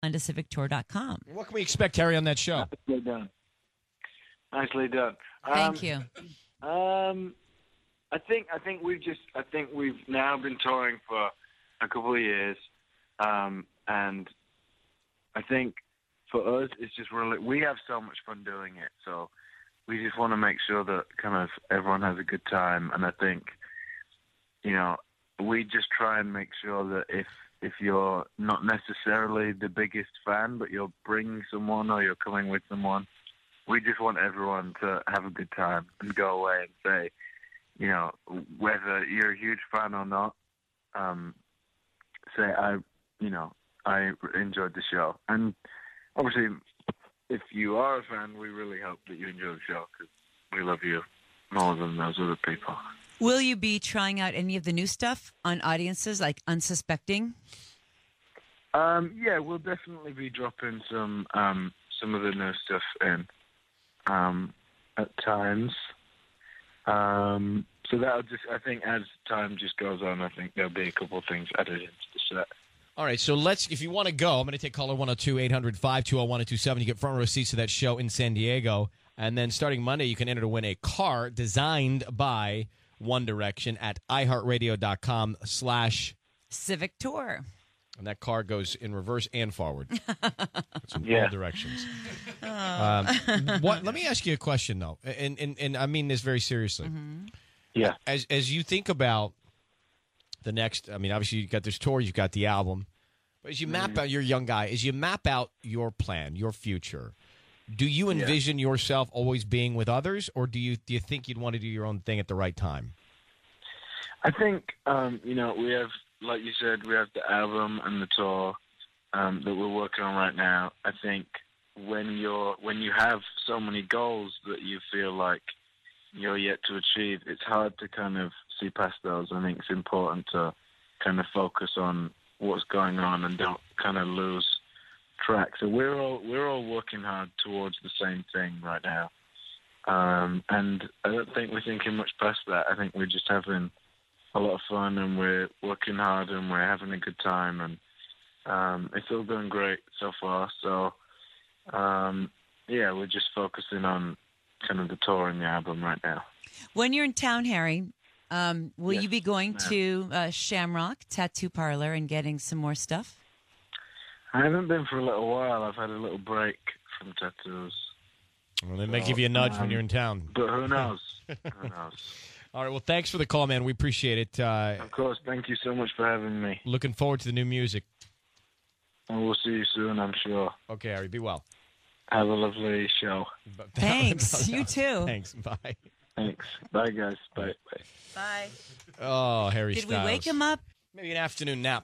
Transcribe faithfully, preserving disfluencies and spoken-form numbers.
on to civic tour dot com. What can we expect, Harry, on that show? Nicely done. Nicely done. Thank um, you. Um, I think I think we've just I think we've now been touring for a couple of years, um, and I think for us it's just really we have so much fun doing it. So we just want to make sure that kind of everyone has a good time, and I think you know we just try and make sure that if if you're not necessarily the biggest fan, but you're bringing someone or you're coming with someone, we just want everyone to have a good time and go away and say, you know, whether you're a huge fan or not, um, say, I, you know, I enjoyed the show. And obviously, if you are a fan, we really hope that you enjoy the show because we love you more than those other people. Will you be trying out any of the new stuff on audiences, like Unsuspecting? Um, yeah, we'll definitely be dropping some um, some of the new stuff in um, at times. Um, so that'll just, I think, as time just goes on, I think there'll be a couple of things added into the set. All right, so let's, if you want to go, I'm going to take caller one oh two, eight hundred, five two oh, one oh two seven. You get front row seats to that show in San Diego. And then starting Monday, you can enter to win a car designed by One Direction at iHeartRadio.com slash Civic Tour. And that car goes in reverse and forward. It's in Yeah. all directions. Um, what, let me ask you a question, though, and, and, and I mean this very seriously. Mm-hmm. Yeah. As as you think about the next, I mean, obviously you've got this tour, you've got the album, but as you map out, you're a young guy, as you map out your plan, your future, do you envision yeah. yourself always being with others, or do you do you think you'd want to do your own thing at the right time? I think, um, you know, we have, like you said, we have the album and the tour um, that we're working on right now. I think when you're when you have so many goals that you feel like you're yet to achieve, it's hard to kind of see past those. I think it's important to kind of focus on what's going on and don't kind of lose track. So we're all we're all working hard towards the same thing right now, um, and I don't think we're thinking much past that. I think we're just having a lot of fun, and we're working hard, and we're having a good time, and um, it's all going great so far. So, um, yeah, we're just focusing on kind of the tour and the album right now. When you're in town, Harry, um, will Yes, you be going ma'am. to uh, Shamrock Tattoo Parlor and getting some more stuff? I haven't been for a little while. I've had a little break from tattoos. Well, they may So, give you a nudge when um, you're in town. But who knows? Who knows? All right, well, thanks for the call, man. We appreciate it. Uh, Of course, thank you so much for having me. looking forward to the new music. And we'll see you soon, I'm sure. Okay, Harry, be well. Have a lovely show. Thanks. You too. Thanks. Bye. Thanks. Bye, guys. Bye. Bye. Bye. Oh, Harry Did Styles. we wake him up? Maybe an afternoon nap.